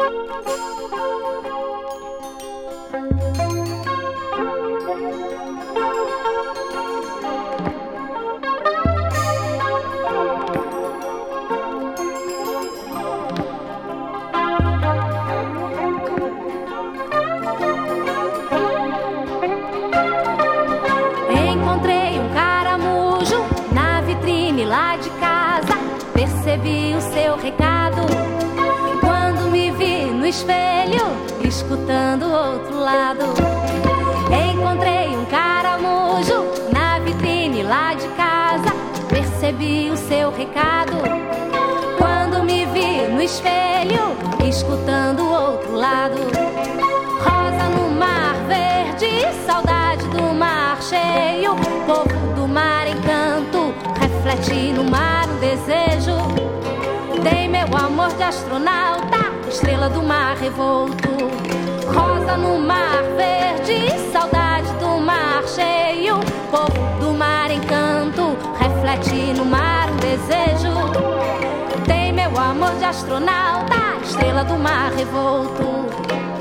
Lá de casa, percebi o seu recado. Quando me vi no espelho, escutando o outro lado. Encontrei um caramujo na vitrine lá de casa, percebi o seu recado. Quando me vi no espelho, escutando o outro lado. Rosa no mar verde, saudade do mar cheio. Povo do mar encanto, reflete no mar um desejo. Dei meu amor de astronauta, estrela do mar revolto. Rosa no mar verde, saudade do mar cheio. Povo do mar encanto, reflete no mar um desejo. Dei meu amor de astronauta, estrela do mar revolto.